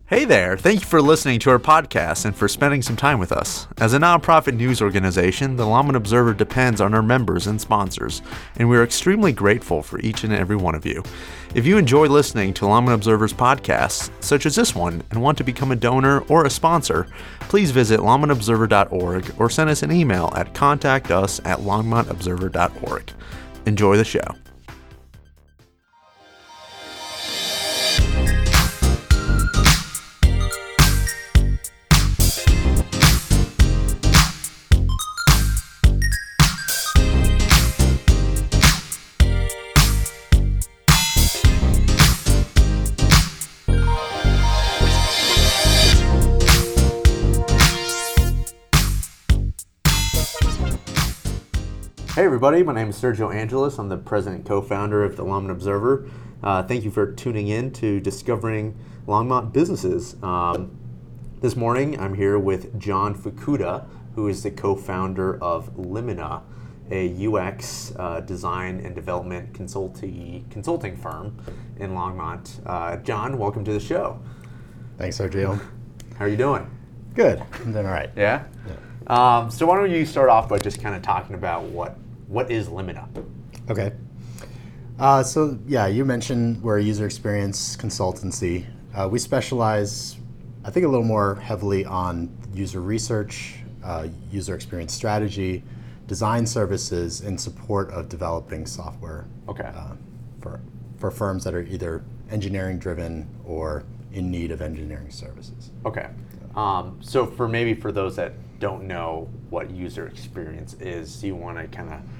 Hey there, thank you for listening to our podcast and for spending some time with us. As a nonprofit news organization, the Longmont Observer depends on our members and sponsors, and we are extremely grateful for each and every one of you. If you enjoy listening to Longmont Observer's podcasts, such as this one, and want to become a donor or a sponsor, please visit longmontobserver.org or send us an email at contactus@longmontobserver.org. Enjoy the show. Hey everybody, my name is Sergio Angelis. I'm the president and co-founder of the Longmont Observer. Thank you for tuning in to Discovering Longmont Businesses. This morning I'm here with John Fukuda, who is the co-founder of Limina, a UX design and development consulting firm in Longmont. John, welcome to the show. Thanks, Sergio. How are you doing? Good. I'm doing all right. Yeah? So why don't you start off by just kind of talking about what is Limina? Okay. You mentioned we're a user experience consultancy. We specialize, I think, a little more heavily on user research, user experience strategy, design services in support of developing software. Okay. For firms that are either engineering driven or in need of engineering services. Okay. So for those that don't know what user experience is, do you want to kind of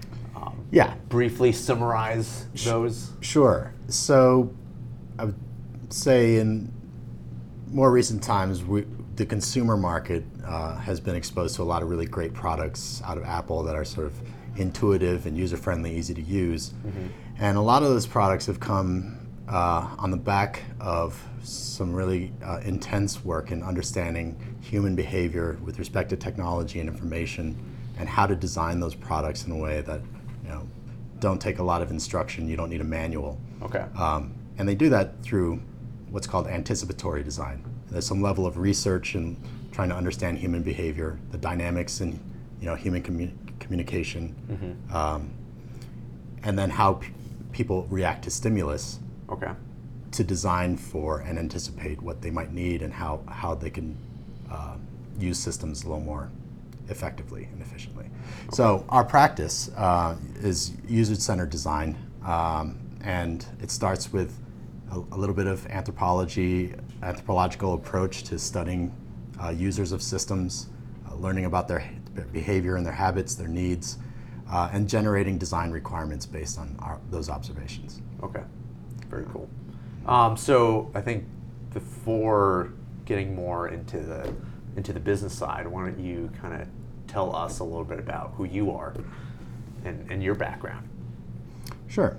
briefly summarize those? Sure. So I would say in more recent times, the consumer market has been exposed to a lot of really great products out of Apple that are sort of intuitive and user-friendly, easy to use. Mm-hmm. And a lot of those products have come on the back of some really intense work in understanding human behavior with respect to technology and information, and how to design those products in a way that don't take a lot of instruction. You don't need a manual. Okay. And they do that through what's called anticipatory design. There's some level of research in trying to understand human behavior, the dynamics in human communication, mm-hmm. And then how people react to stimulus. Okay. To design for and anticipate what they might need and how they can use systems a little more effectively and efficiently. Okay. So our practice is user-centered design, and it starts with a little bit of anthropological approach to studying users of systems, learning about their behavior and their habits, their needs, and generating design requirements based on those observations. Okay, very cool. So I think before getting more into the business side, why don't you kind of tell us a little bit about who you are and your background? Sure.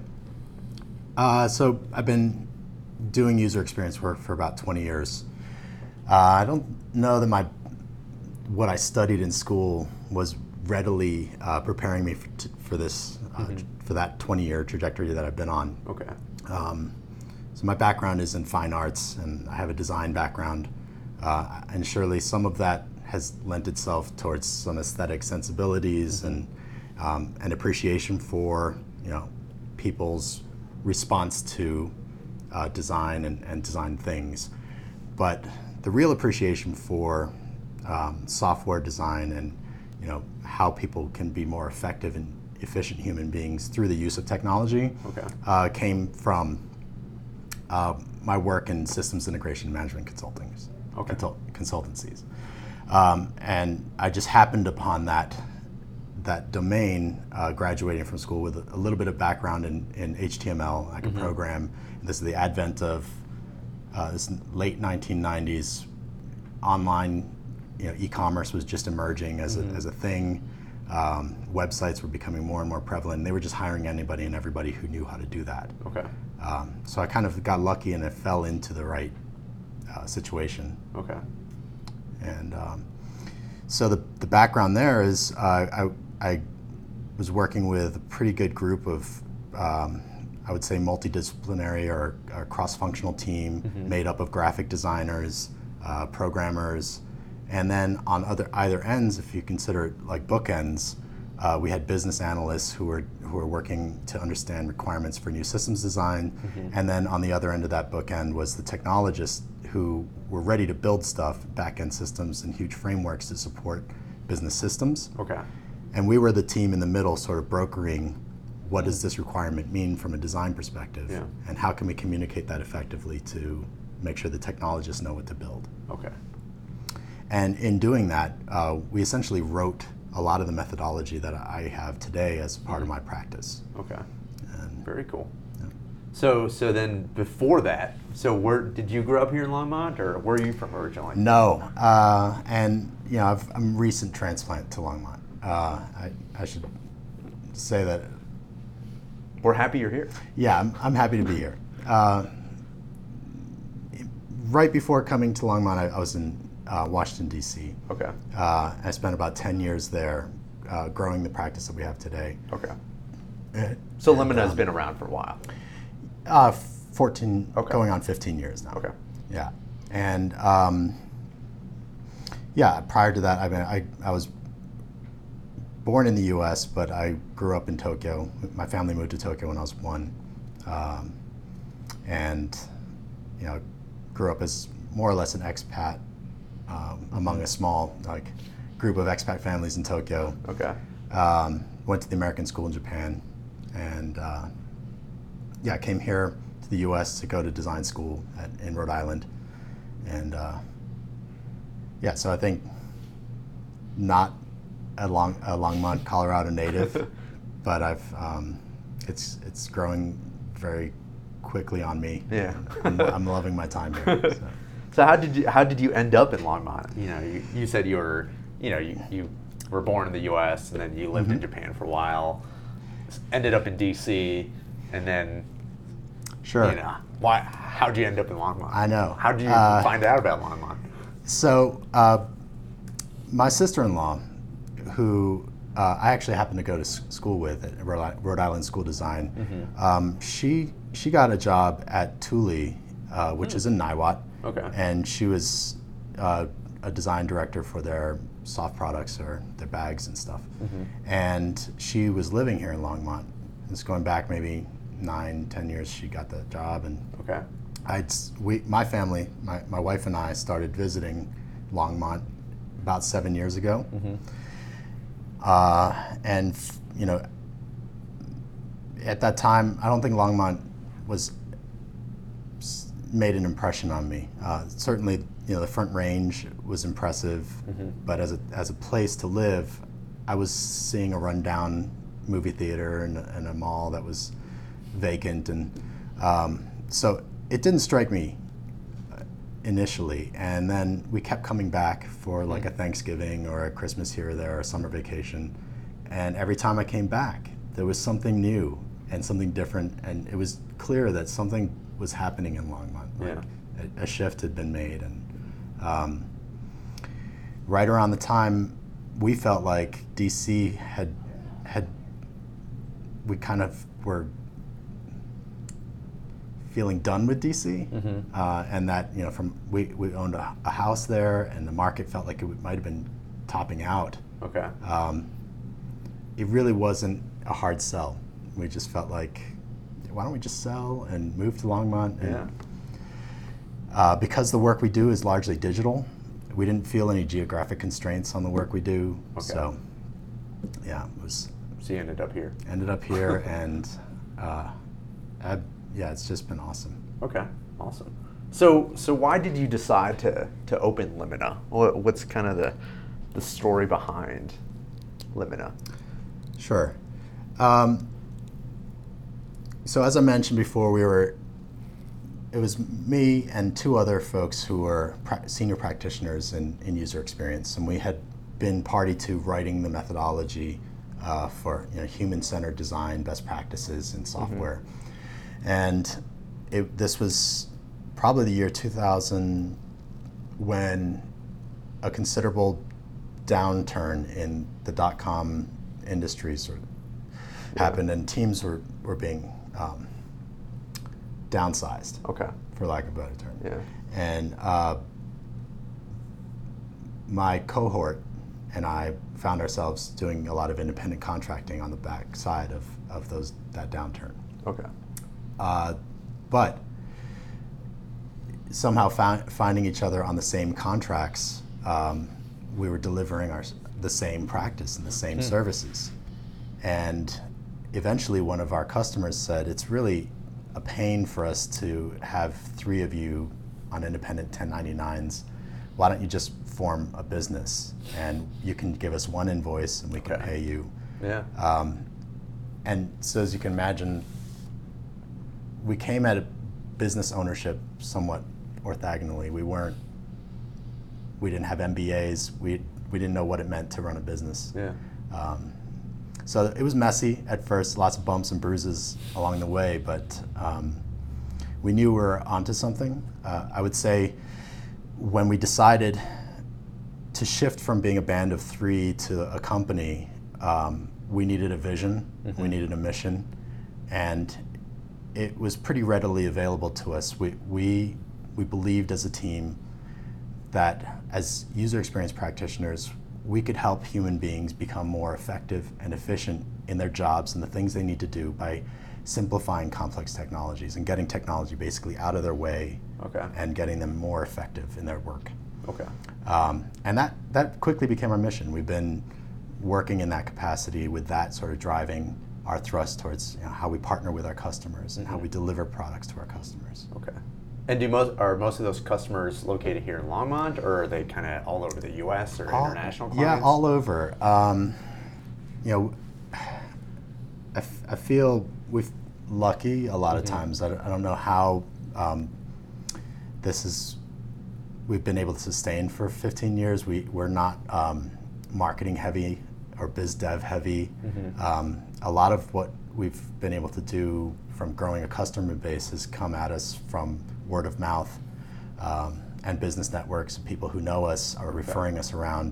So I've been doing user experience work for about 20 years. I don't know that what I studied in school was readily preparing me for this, mm-hmm. for that 20-year trajectory that I've been on. Okay. So my background is in fine arts, and I have a design background, and surely some of that has lent itself towards some aesthetic sensibilities, mm-hmm. and appreciation for people's response to design and design things. But the real appreciation for software design and how people can be more effective and efficient human beings through the use of technology, okay. Came from my work in systems integration management consultancies. And I just happened upon that domain, graduating from school with a little bit of background in HTML. I could mm-hmm. program. This is the advent of this late 1990s. Online, e-commerce was just emerging as mm-hmm. as a thing. Websites were becoming more and more prevalent. They were just hiring anybody and everybody who knew how to do that. Okay. So I kind of got lucky and it fell into the right situation. Okay. And so the background there is I was working with a pretty good group of I would say, multidisciplinary or cross-functional team made up of graphic designers, programmers, and then on either ends, if you consider it like bookends, we had business analysts who were working to understand requirements for new systems design, and then on the other end of that bookend was the technologists who were ready to build stuff, back-end systems and huge frameworks to support business systems. Okay. And we were the team in the middle, sort of brokering what does this requirement mean from a design perspective, and how can we communicate that effectively to make sure the technologists know what to build. Okay. And in doing that, we essentially wrote a lot of the methodology that I have today as part of my practice. Okay. And very cool. Yeah. So then before that, so where did you grow up here in Longmont, or where are you from originally? No, and I'm a recent transplant to Longmont. I should say that. We're happy you're here. Yeah, I'm happy to be here. Right before coming to Longmont, I was in Washington, D.C. Okay. I spent about 10 years there growing the practice that we have today. Okay. So Limina has been around for a while. 14, going on 15 years now. Okay. Yeah. And prior to that, I was born in the U.S., but I grew up in Tokyo. My family moved to Tokyo when I was 1. And grew up as more or less an expat among a small group of expat families in Tokyo. Okay. Went to the American school in Japan, and came here to the U.S. to go to design school in Rhode Island, and so I think not a Longmont, Colorado native, but it's growing very quickly on me. Yeah. I'm loving my time here. So how did you end up in Longmont? You said you were born in the U.S. and then you lived in Japan for a while, ended up in D.C. and then sure. How'd you end up in Longmont? I know. How did you find out about Longmont? So my sister-in-law, who I actually happened to go to school with at Rhode Island School of Design, she got a job at Thule, which is in Niwot. Okay. And she was a design director for their soft products or their bags and stuff. And she was living here in Longmont. It's going back maybe 9-10 years she got that job. And okay. My family, my wife and I started visiting Longmont about 7 years ago. And at that time, I don't think Longmont made an impression on me. Certainly, the Front Range was impressive, but as a place to live, I was seeing a rundown movie theater and a mall that was vacant, and so it didn't strike me initially. And then we kept coming back for like a Thanksgiving or a Christmas here or there or a summer vacation, and every time I came back, there was something new and something different, and it was clear that something was happening in Longmont. A shift had been made, and right around the time we felt like DC had we kind of were feeling done with DC, and that we owned a house there, and the market felt like it might have been topping out. Okay. It really wasn't a hard sell. We just felt like, why don't we just sell and move to Longmont? And, because the work we do is largely digital, we didn't feel any geographic constraints on the work we do. Okay. So, it was. So you ended up here. And it's just been awesome. Okay, awesome. So why did you decide to open Limina? What's kind of the story behind Limina? Sure. So as I mentioned before, it was me and 2 other folks who were senior practitioners in user experience, and we had been party to writing the methodology for human-centered design best practices in software. And this was probably the year 2000 when a considerable downturn in the .com industry sort of happened, and teams were being downsized, Okay. for lack of a better term. Yeah. And my cohort and I found ourselves doing a lot of independent contracting on the back side of that downturn. Okay. But somehow finding each other on the same contracts, we were delivering the same practice and the same services. And eventually one of our customers said, it's really a pain for us to have 3 of you on independent 1099s. Why don't you just form a business and you can give us one invoice and we can pay you. Yeah. And so as you can imagine, we came at business ownership somewhat orthogonally. We didn't have MBAs. We didn't know what it meant to run a business. Yeah. So it was messy at first, lots of bumps and bruises along the way, but we knew we were onto something. I would say when we decided to shift from being a band of 3 to a company, we needed a vision, we needed a mission, and it was pretty readily available to us. We believed as a team that as user experience practitioners, we could help human beings become more effective and efficient in their jobs and the things they need to do by simplifying complex technologies and getting technology basically out of their way and getting them more effective in their work. Okay. And that quickly became our mission. We've been working in that capacity with that sort of driving our thrust towards how we partner with our customers and how we deliver products to our customers. Okay. And are most of those customers located here in Longmont, or are they kind of all over the U.S. or international clients? Yeah, all over. I feel we've lucky a lot of times. I don't know how we've been able to sustain for 15 years. We're not marketing heavy or biz dev heavy. A lot of what we've been able to do from growing a customer base has come at us from word of mouth and business networks. People who know us are referring us around.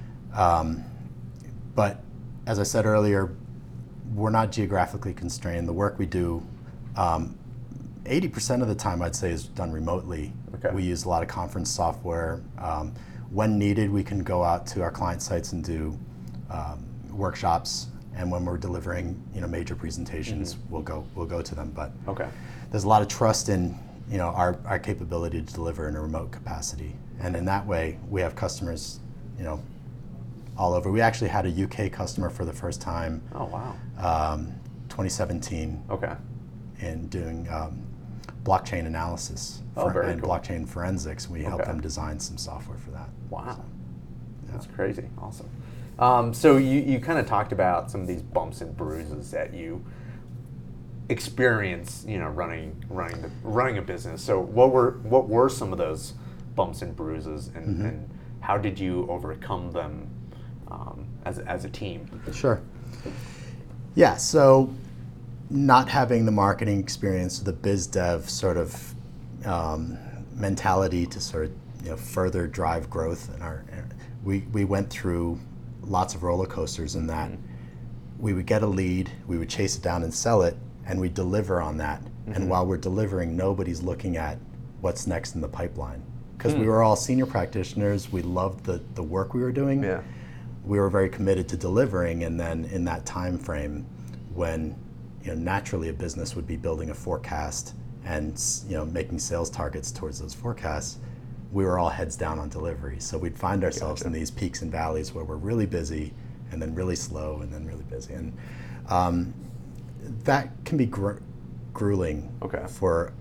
But as I said earlier, we're not geographically constrained. The work we do, 80% of the time I'd say is done remotely. Okay. We use a lot of conference software. When needed, we can go out to our client sites and do workshops. And when we're delivering, major presentations, we'll go to them. But there's a lot of trust in, our capability to deliver in a remote capacity. And in that way, we have customers, all over. We actually had a UK customer for the first time. Oh, wow. 2017. Okay. In doing blockchain analysis and cool. blockchain forensics. We helped them design some software for that. Wow. So, That's crazy. Awesome. So you kind of talked about some of these bumps and bruises that you experience, running a business. So what were some of those bumps and bruises, and how did you overcome them as a team? Sure. Yeah. So not having the marketing experience, the biz dev sort of mentality to sort of further drive growth, and we went through lots of roller coasters in that we would get a lead, we would chase it down and sell it, and we deliver on that. And while we're delivering, nobody's looking at what's next in the pipeline. Because we were all senior practitioners, we loved the work we were doing. Yeah. We were very committed to delivering, and then in that time frame when naturally a business would be building a forecast and making sales targets towards those forecasts, we were all heads down on delivery. So we'd find ourselves in these peaks and valleys where we're really busy and then really slow and then really busy. And that can be grueling for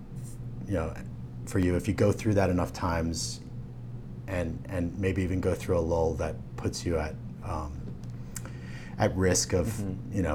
you if you go through that enough times and maybe even go through a lull that puts you at risk of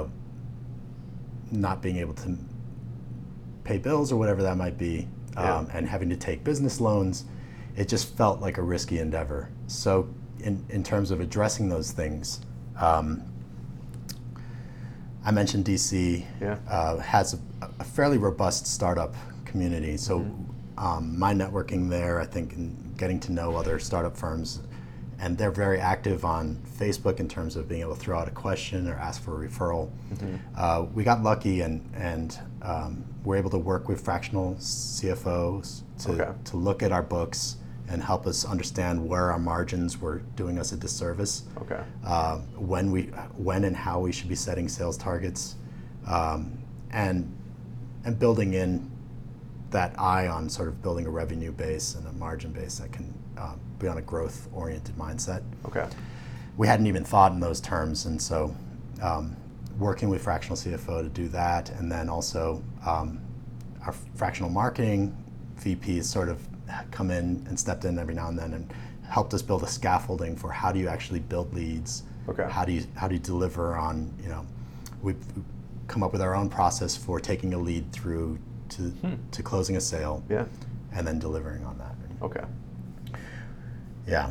not being able to pay bills or whatever that might be, and having to take business loans. It just felt like a risky endeavor. So in terms of addressing those things, I mentioned DC has a fairly robust startup community. So my networking there, I think, in getting to know other startup firms, and they're very active on Facebook in terms of being able to throw out a question or ask for a referral. We got lucky and we're able to work with fractional CFOs to look at our books and help us understand where our margins were doing us a disservice. Okay. When and how we should be setting sales targets, and building in that eye on sort of building a revenue base and a margin base that can be on a growth-oriented mindset. Okay. We hadn't even thought in those terms, and so working with fractional CFO to do that, and then also our fractional marketing VPs sort of come in and stepped in every now and then and helped us build a scaffolding for how do you actually build leads. Okay. How do you deliver on, we've come up with our own process for taking a lead through to closing a sale. Yeah. And then delivering on that. Okay. Yeah.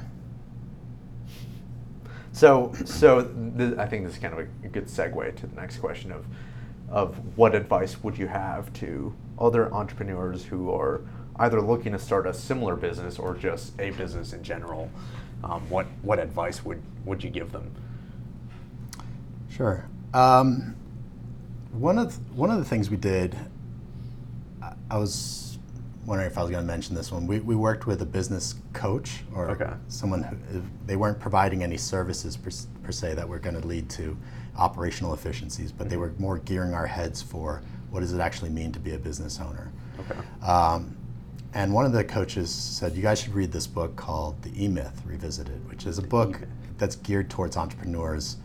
So I think this is kind of a good segue to the next question of what advice would you have to other entrepreneurs who are either looking to start a similar business or just a business in general? What advice would you give them? Sure. One of the things we did, I was wondering if I was going to mention this one. We worked with a business coach or someone who, they weren't providing any services per se that were going to lead to operational efficiencies, but they were more gearing our heads for what does it actually mean to be a business owner. Okay. And one of the coaches said, you guys should read this book called The E-Myth Revisited, which is a book that's geared towards entrepreneurs.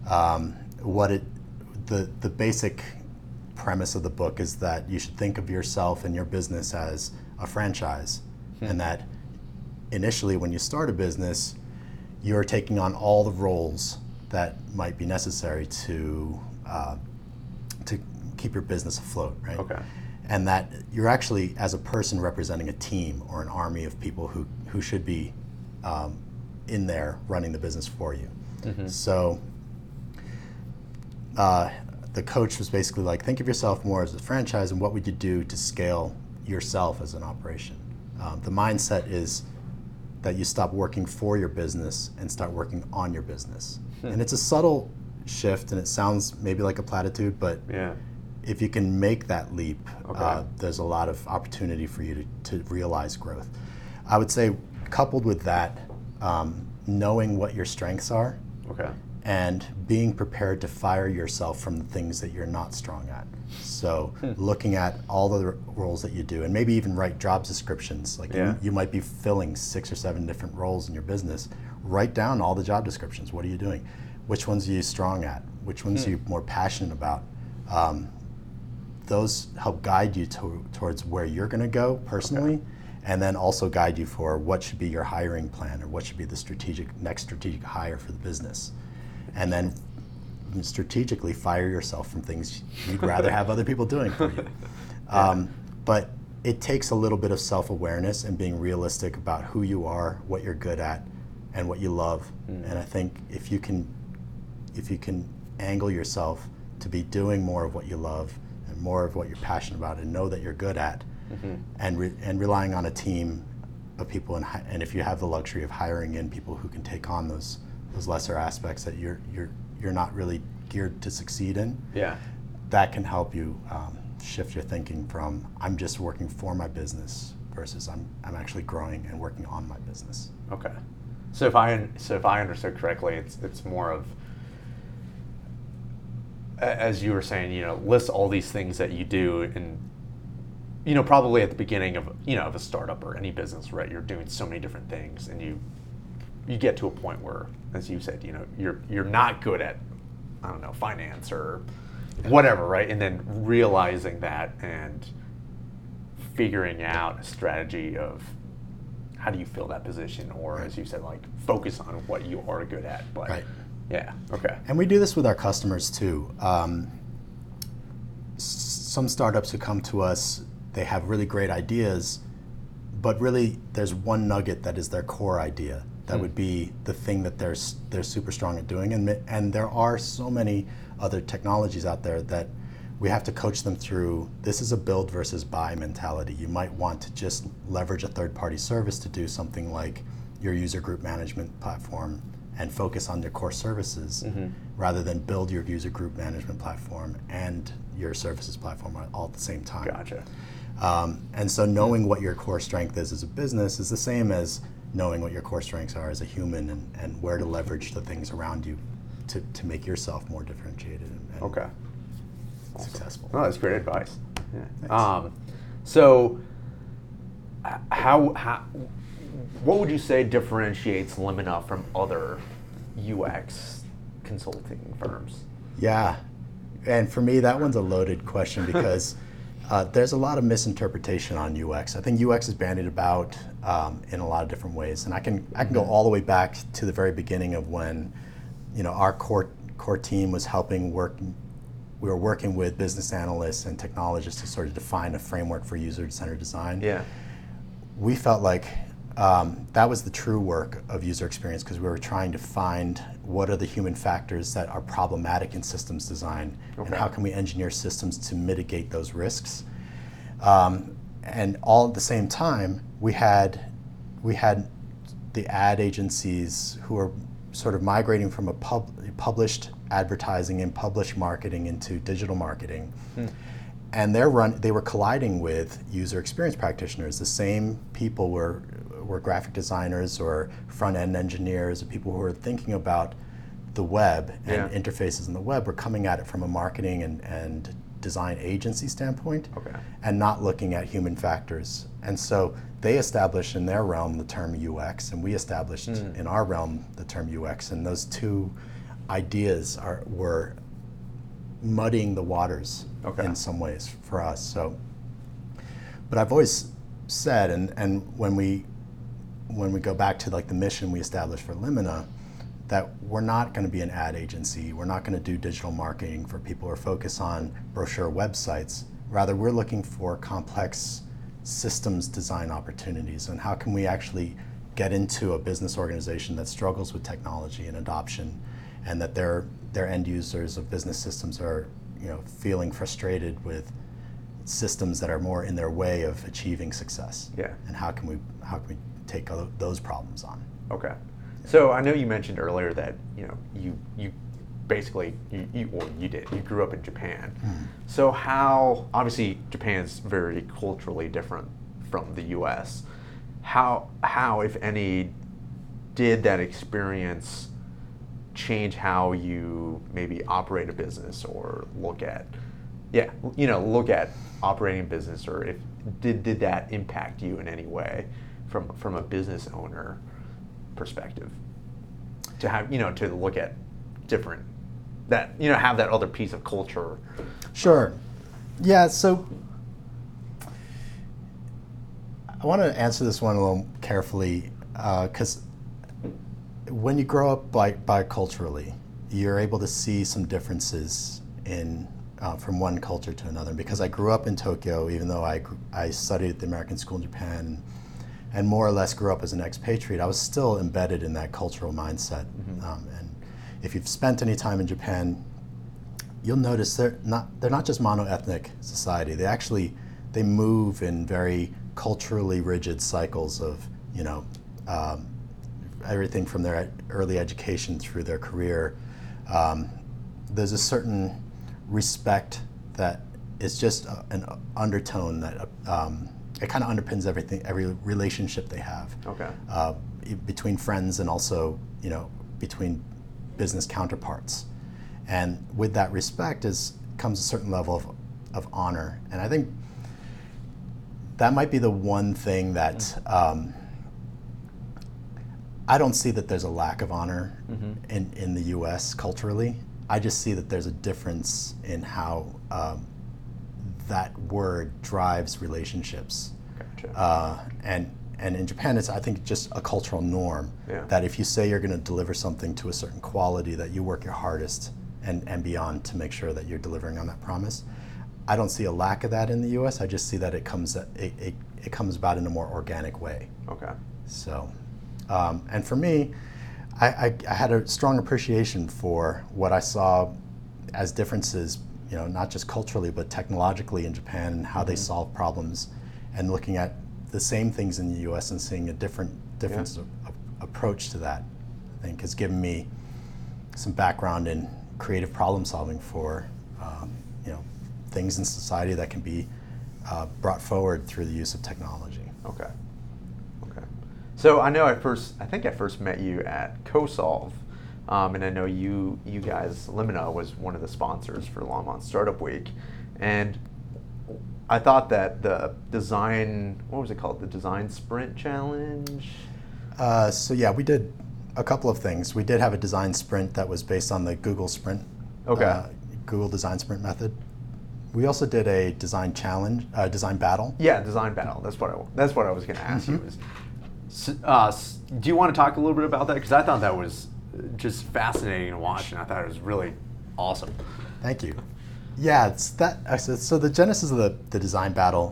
The basic premise of the book is that you should think of yourself and your business as a franchise, and that initially when you start a business, you're taking on all the roles that might be necessary to keep your business afloat, right? Okay. And that you're actually, as a person, representing a team or an army of people who should be in there running the business for you. So the coach was basically like, think of yourself more as a franchise, and what would you do to scale yourself as an operation? The mindset is that you stop working for your business and start working on your business. And it's a subtle shift, and it sounds maybe like a platitude, but if you can make that leap, there's a lot of opportunity for you to realize growth. I would say, coupled with that, knowing what your strengths are, and being prepared to fire yourself from the things that you're not strong at. So looking at all the roles that you do, and maybe even write job descriptions. Like you might be filling 6 or 7 different roles in your business. Write down all the job descriptions. What are you doing? Which ones are you strong at? Which ones are you more passionate about? Those help guide you towards where you're going to go personally, and then also guide you for what should be your hiring plan or what should be the next strategic hire for the business. And then strategically fire yourself from things you'd rather have other people doing for you. But it takes a little bit of self-awareness and being realistic about who you are, what you're good at, and what you love. And I think if you can angle yourself to be doing more of what you love and more of what you're passionate about and know that you're good at, and relying on a team of people, and if you have the luxury of hiring in people who can take on those lesser aspects that you're not really geared to succeed in, that can help you shift your thinking from I'm just working for my business versus I'm actually growing and working on my business. Okay. So if I understood correctly, it's more of, as you were saying, list all these things that you do, and probably at the beginning of of a startup or any business, right? You're doing so many different things, and you get to a point where, as you said, you're not good at, I don't know, finance or whatever, right? And then realizing that and figuring out a strategy of how do you fill that position, or as you said, like focus on what you are good at. But yeah, okay. And we do this with our customers too. Some startups who come to us, they have really great ideas, but really there's one nugget that is their core idea. That would be the thing that they're super strong at doing, and there are so many other technologies out there that we have to coach them through. This is a build versus buy mentality. You might want to just leverage a third-party service to do something like your user group management platform and focus on their core services rather than build your user group management platform and your services platform all at the same time. Gotcha. And so knowing what your core strength is as a business is the same as knowing what your core strengths are as a human, and where to leverage the things around you to make yourself more differentiated and Okay. successful. Oh, that's great advice. Yeah. So, what would you say differentiates Limina from other UX consulting firms? Yeah, and for me, that one's a loaded question because there's a lot of misinterpretation on UX. I think UX is bandied about in a lot of different ways, and I can go all the way back to the very beginning of when, our core team was helping work. We were working with business analysts and technologists to sort of define a framework for user-centered design. Yeah. We felt like that was the true work of user experience, because we were trying to find what are the human factors that are problematic in systems design, and how can we engineer systems to mitigate those risks. And all at the same time, we had the ad agencies who were sort of migrating from a published advertising and published marketing into digital marketing. And they were colliding with user experience practitioners. The same people were graphic designers or front-end engineers, or people who were thinking about the web and interfaces in the web were coming at it from a marketing and design agency standpoint, and not looking at human factors. And so they established in their realm the term UX, and we established in our realm the term UX, and those two ideas were muddying the waters in some ways for us. So, but I've always said, and when we go back to like the mission we established for Limina, that we're not going to be an ad agency. We're not going to do digital marketing for people who are focused on brochure websites. Rather, we're looking for complex systems design opportunities, and how can we actually get into a business organization that struggles with technology and adoption, and that their end users of business systems are feeling frustrated with systems that are more in their way of achieving success. Yeah. And how can we take those problems on? Okay. So I know you mentioned earlier that you basically you grew up in Japan. So how, obviously Japan's very culturally different from the U.S. How if any did that experience change how you maybe operate a business or look at operating a business, or if did that impact you in any way from a business owner perspective, to have to look at different have that other piece of culture? Sure. Yeah, so I want to answer this one a little carefully, because when you grow up biculturally, you're able to see some differences in from one culture to another. Because I grew up in Tokyo, even though I studied at the American School in Japan, and more or less grew up as an expatriate, I was still embedded in that cultural mindset. And if you've spent any time in Japan, you'll notice they're not just mono-ethnic society. They move in very culturally rigid cycles of everything from their early education through their career. There's a certain respect that is just an undertone that it kind of underpins every relationship they have. Between friends, and also between business counterparts. And with that respect comes a certain level of honor. And I think that might be the one thing that I don't see that there's a lack of honor in the US culturally. I just see that there's a difference in how that word drives relationships. Gotcha. And in Japan, it's, I think, just a cultural norm that if you say you're going to deliver something to a certain quality, that you work your hardest and beyond to make sure that you're delivering on that promise. I don't see a lack of that in the U.S. I just see that it comes about in a more organic way. Okay. So, and for me, I had a strong appreciation for what I saw as differences, not just culturally but technologically in Japan, and how they solve problems, and looking at the same things in the U.S. and seeing a difference of approach to that. think has given me some background in creative problem solving for things in society that can be brought forward through the use of technology. Okay. So I know I think I first met you at CoSolve, and I know you guys, Limina was one of the sponsors for Longmont Startup Week, and I thought that the design, what was it called, the Design Sprint Challenge? So yeah, we did a couple of things. We did have a design sprint that was based on the Google Sprint, Google Design Sprint method. We also did a design challenge, design battle. Yeah, design battle. That's what I was going to ask you. Do you want to talk a little bit about that? Because I thought that was just fascinating to watch, and I thought it was really awesome. Thank you. Yeah, it's that. So the genesis of the design battle,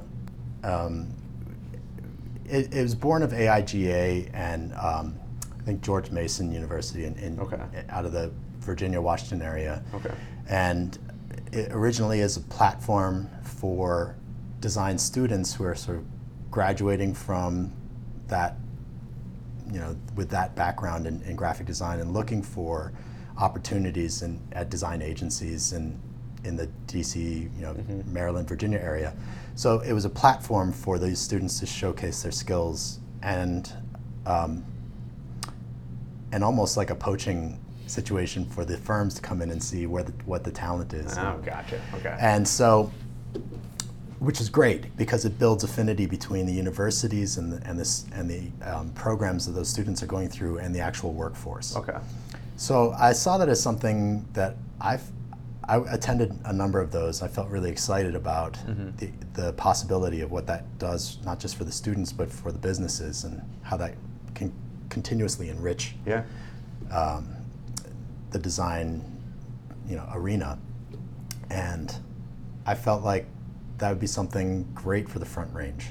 it was born of AIGA and I think George Mason University out of the Virginia, Washington area. Okay. And it originally is a platform for design students who are sort of graduating from that, with that background in graphic design and looking for opportunities at design agencies in the DC, Maryland, Virginia area. So it was a platform for these students to showcase their skills and almost like a poaching situation for the firms to come in and see what the talent is. Oh, gotcha. Okay. And so, which is great because it builds affinity between the universities and the programs that those students are going through and the actual workforce. Okay. So I saw that as something that I attended a number of those. I felt really excited about the possibility of what that does, not just for the students, but for the businesses and how that can continuously enrich the design arena. And I felt like that would be something great for the Front Range.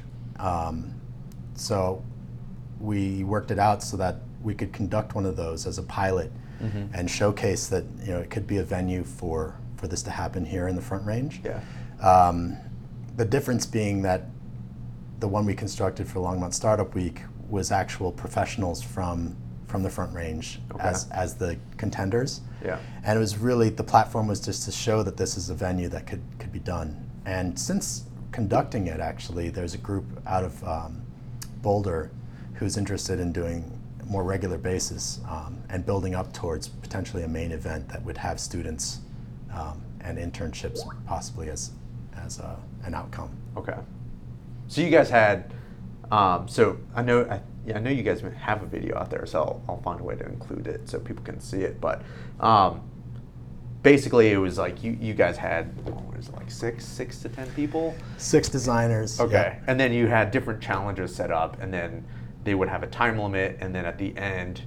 So we worked it out so that we could conduct one of those as a pilot and showcase that it could be a venue for this to happen here in the Front Range. Yeah. The difference being that the one we constructed for Longmont Startup Week was actual professionals from the Front Range as the contenders. Yeah. And it was really, the platform was just to show that this is a venue that could be done. And since conducting it, actually, there's a group out of Boulder who's interested in doing a more regular basis and building up towards potentially a main event that would have students and internships possibly as an outcome. Okay. So you guys had, so I know you guys have a video out there, so I'll find a way to include it so people can see it. But basically, it was like you guys had, what was it, like six to 10 people? 6 designers. Okay. Yep. And then you had different challenges set up, and then they would have a time limit, and then at the end,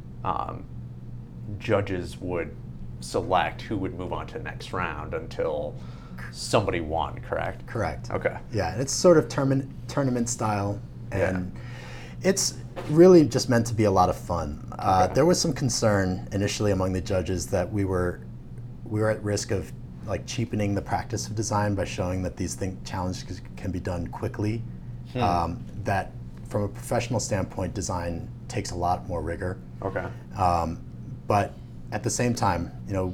judges would select who would move on to the next round until somebody won, correct? Correct. Okay. Yeah, and it's sort of tournament style, and it's really just meant to be a lot of fun. There was some concern initially among the judges that we were at risk of like cheapening the practice of design by showing that these challenges can be done quickly. That from a professional standpoint, design takes a lot more rigor. Okay. But at the same time,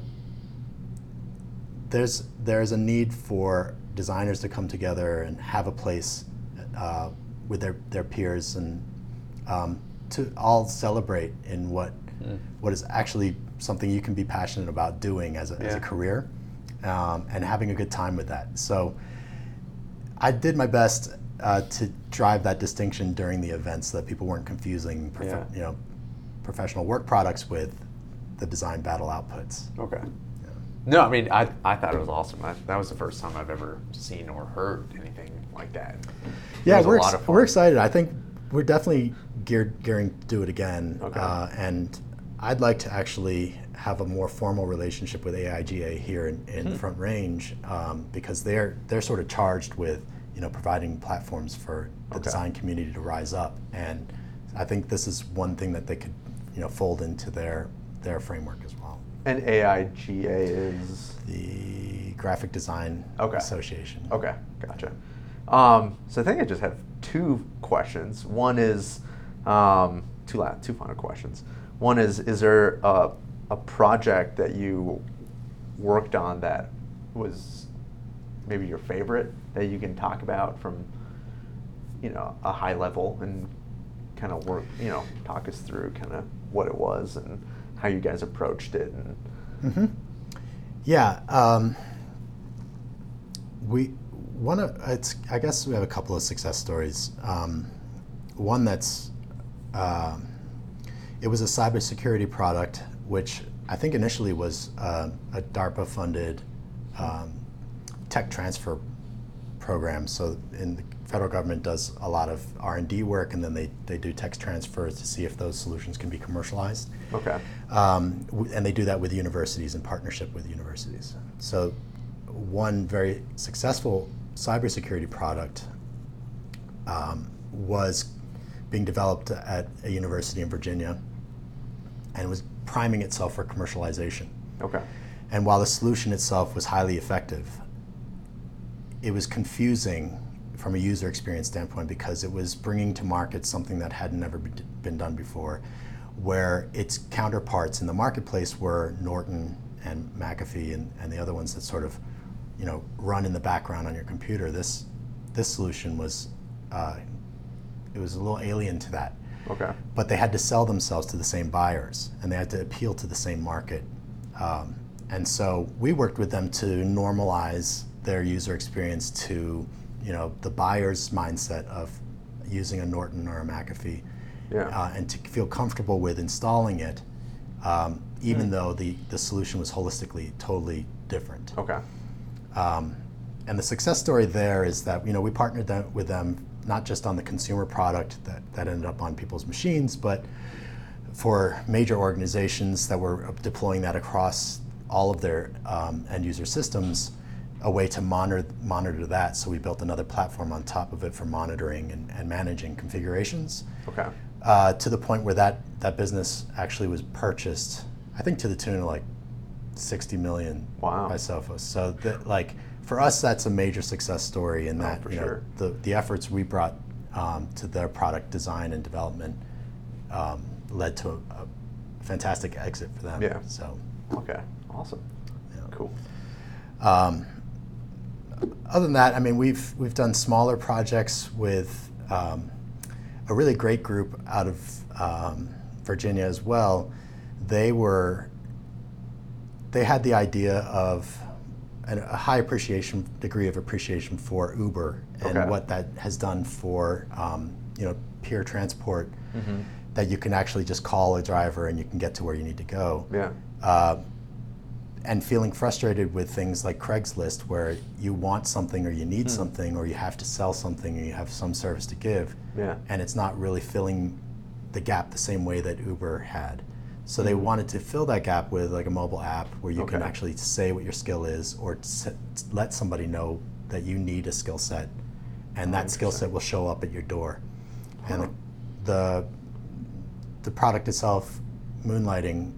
there's a need for designers to come together and have a place with their peers and to all celebrate in what is actually something you can be passionate about doing as a career, and having a good time with that. So I did my best to drive that distinction during the event so that people weren't confusing professional work products with the design battle outputs. Okay. Yeah. No, I mean, I thought it was awesome. That was the first time I've ever seen or heard anything like that. Yeah, we're excited. I think we're definitely gearing to do it again. Okay. And I'd like to actually have a more formal relationship with AIGA here in Front Range, because they're sort of charged with providing platforms for the design community to rise up. And I think this is one thing that they could fold into their framework as well. And AIGA is? The Graphic Design Association. Okay, gotcha. So I think I just have 2 questions. One is, 2 final questions. One is there a project that you worked on that was maybe your favorite that you can talk about from, a high level, and kind of talk us through kind of what it was and how you guys approached it? And Yeah, I guess we have a couple of success stories. One that's it was a cybersecurity product, which I think initially was a DARPA-funded tech transfer program. So the federal government does a lot of R&D work, and then they do tech transfers to see if those solutions can be commercialized. Okay. And they do that with universities, in partnership with universities. So one very successful cybersecurity product was being developed at a university in Virginia, and was priming itself for commercialization. Okay. And while the solution itself was highly effective, it was confusing from a user experience standpoint, because it was bringing to market something that had never been done before, where its counterparts in the marketplace were Norton and McAfee and the other ones that sort of run in the background on your computer. This solution was it was a little alien to that. Okay. But they had to sell themselves to the same buyers, and they had to appeal to the same market. And so we worked with them to normalize their user experience to the buyer's mindset of using a Norton or a McAfee, and to feel comfortable with installing it, even though the solution was holistically totally different. Okay. And the success story there is that we partnered with them not just on the consumer product that ended up on people's machines, but for major organizations that were deploying that across all of their end user systems, a way to monitor that. So we built another platform on top of it for monitoring and managing configurations. Okay. To the point where that business actually was purchased, I think to the tune of like $60 million by Sophos. So for us, that's a major success story in that sure. the efforts we brought to their product design and development led to a fantastic exit for them. Yeah. So. Okay. Awesome. Yeah. Cool. Other than that, we've done smaller projects with a really great group out of Virginia as well. They had the idea of a high degree of appreciation for Uber and what that has done for peer transport. Mm-hmm. That you can actually just call a driver and you can get to where you need to go. Yeah. And feeling frustrated with things like Craigslist, where you want something or you need something, or you have to sell something or you have some service to give, and it's not really filling the gap the same way that Uber had. So they wanted to fill that gap with like a mobile app where you can actually say what your skill is, or let somebody know that you need a skill set, and that skill set will show up at your door. And the product itself, Moonlighting,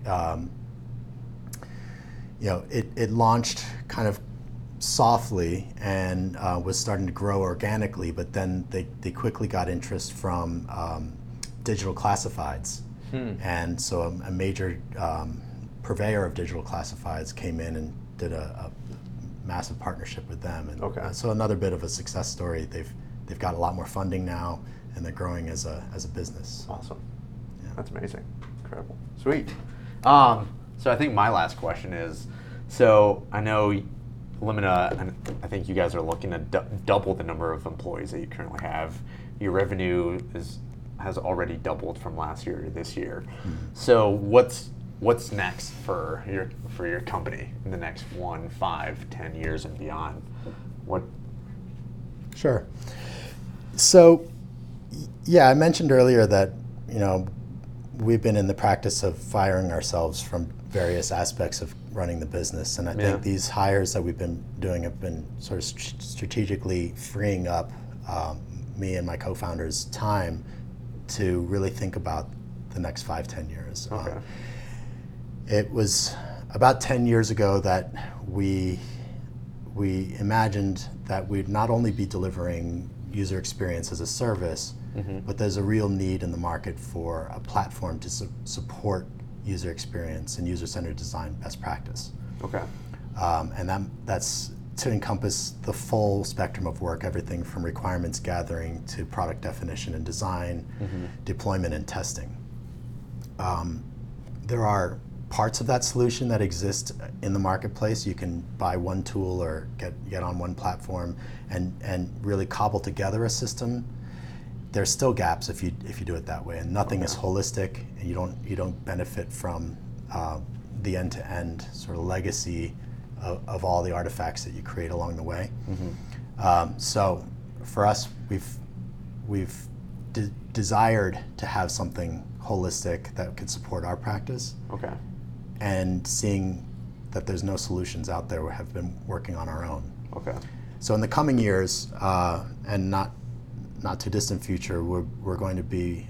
it launched kind of softly and was starting to grow organically, but then they quickly got interest from digital classifieds. And so a major purveyor of digital classifieds came in and did a massive partnership with them. And so another bit of a success story. They've got a lot more funding now, and they're growing as a business. Awesome. Yeah. That's amazing. Incredible. Sweet. So I think my last question is, so I know Illumina, and I think you guys are looking to double the number of employees that you currently have. Your revenue has already doubled from last year to this year. Mm-hmm. So what's next for your company in the next 1, 5, 10 years and beyond? Sure. So, yeah, I mentioned earlier that we've been in the practice of firing ourselves from various aspects of running the business, and I think these hires that we've been doing have been sort of strategically freeing up me and my co-founders' time to really think about the next 5-10 years. Okay. It was about 10 years ago that we imagined that we'd not only be delivering user experience as a service, but there's a real need in the market for a platform to support user experience and user-centered design best practice. Okay. And that's to encompass the full spectrum of work, everything from requirements gathering to product definition and design, deployment and testing. There are parts of that solution that exist in the marketplace. You can buy one tool or get on one platform and really cobble together a system. There's still gaps if you do it that way, and nothing is holistic, and you don't benefit from the end-to-end sort of legacy of all the artifacts that you create along the way. So for us, we've desired to have something holistic that could support our practice. Okay. And seeing that there's no solutions out there, we have been working on our own. Okay. So in the coming years, and not too distant future, we're going to be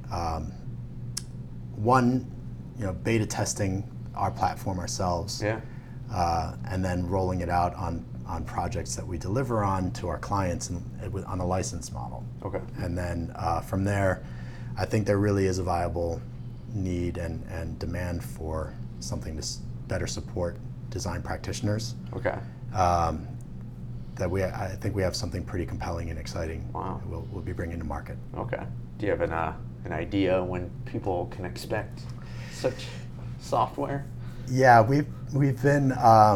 beta testing our platform ourselves. Yeah. And then rolling it out on projects that we deliver on to our clients on a license model. Okay. And then from there, I think there really is a viable need and demand for something to better support design practitioners. Okay. I think we have something pretty compelling and exciting. Wow. We'll be bringing to market. Okay. Do you have an idea when people can expect such software? Yeah, we've been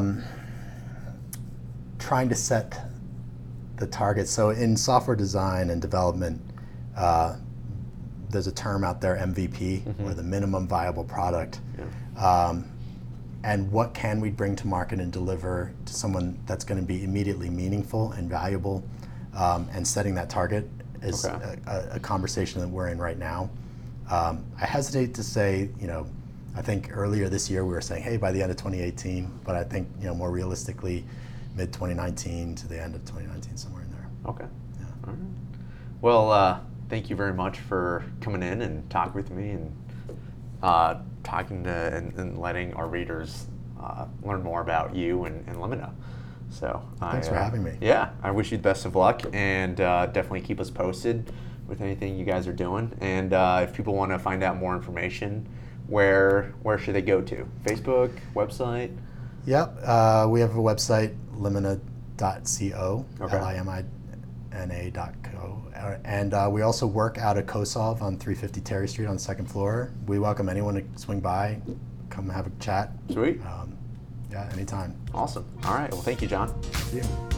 trying to set the target. So in software design and development, there's a term out there, MVP, or the minimum viable product. Yeah. And what can we bring to market and deliver to someone that's going to be immediately meaningful and valuable, and setting that target is a conversation that we're in right now. I hesitate to say, I think earlier this year we were saying, hey, by the end of 2018, but I think, more realistically, mid-2019 to the end of 2019, somewhere in there. Okay. Yeah. All right. Well, thank you very much for coming in and talking with me and talking to and letting our readers learn more about you and Limina. So thanks for having me. Yeah, I wish you the best of luck, and definitely keep us posted with anything you guys are doing. And if people want to find out more information, where should they go to? Facebook, website? Yep, we have a website, limina.co, Limina.co, and we also work out of CoSolve on 350 Terry Street on the second floor. We welcome anyone to swing by, come have a chat. Sweet. Yeah, anytime. Awesome. All right. Well, thank you, John. Thank you.